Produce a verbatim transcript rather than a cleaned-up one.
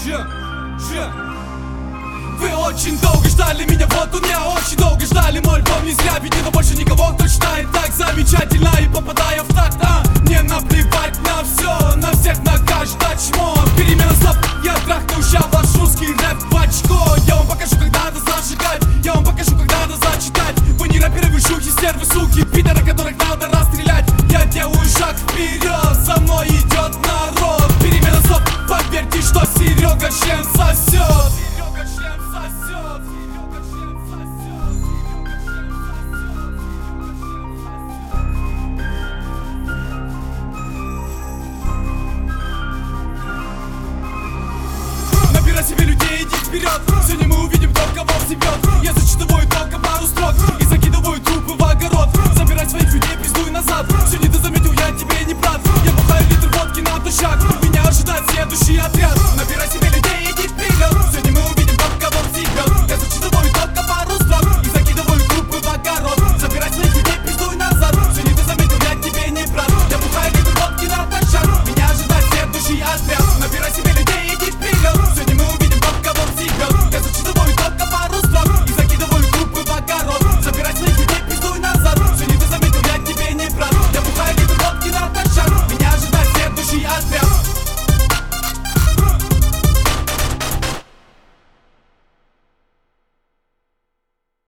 Yeah, yeah. Вы очень долго ждали меня, вот он я. Очень долго ждали мой альбом, не зря. Ведь но больше никого, кто читает так замечательно и попадая в такт, а не наплевать на все, на всех, на каждое чмо. Перемена слов, я трахну ща ваш русский рэп в очко. Я вам покажу, как надо зажигать, я вам покажу, как надо зачитать. Вы не рэперы, вы шухи, стервы, суки, пидоры, которых надо расстрелять. Я делаю шаг вперед, за мной идет народ. Перемена слов, поверьте, что Серега член сосет. Набирай себе людей, иди вперед. Сегодня мы увидим, кто кого всебет. Я зачитываю